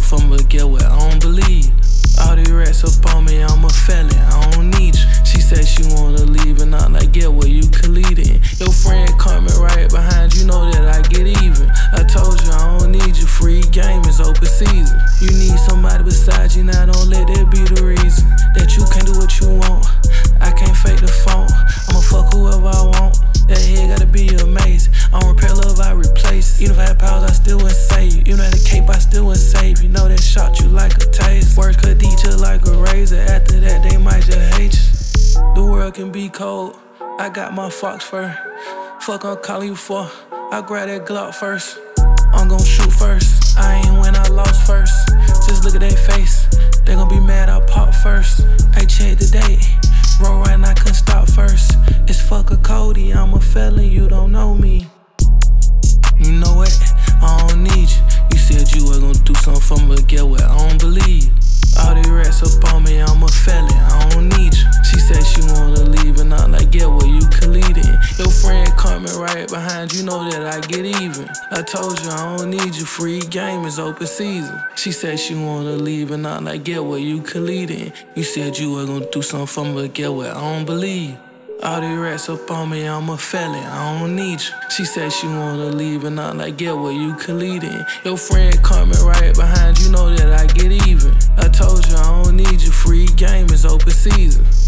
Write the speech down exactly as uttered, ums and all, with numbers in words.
from, but get what? I don't believe. All these rats up on me, I'm a felon, I don't need you. She said she wanna leave and I'm like, get what? You can lead in. Your friend coming right behind you, know that I get even. I told you I don't need you, free game is open season. You need somebody beside you, now don't let that be the reason that you can't do what you want. I can't fake the phone, I'ma fuck whoever I want. That head gotta be amazing. I don't repair love, I replace. Even if I had powers, I still wouldn't save you. Even at the cape, I still wouldn't save you. Know that shot you like a taser. Words could eat you like a razor. After that, they might just hate you. The world can be cold. I got my fox fur. Fuck I'm calling you for. I grab that Glock first. I'm gon' shoot first. I ain't win, I lost first. Just look at their face. They gon' be mad I pop first. I check the date. Roll right and I couldn't stop first. It's fuck a Cody, I'm a felon, you don't know me. You know what? I don't need you. You said you were gonna do something for me, but get what? I don't believe. All these rats up on me, I'm a felon, I don't need you. She said she wanna leave and I'm like, get what? You can lead in. Your friend coming right behind you, know that I get even. I told you I don't need you, free game is open season. She said she wanna leave and I'm like, get what? You can lead in. You said you were gonna do something for me, but get what? I don't believe. All these rats up on me, I'm a felon, I don't need you. She said she wanna leave and I'm like, get what? You can lead in. Your friend coming right behind you, know that I get even. I told you I don't need you, free game is open season.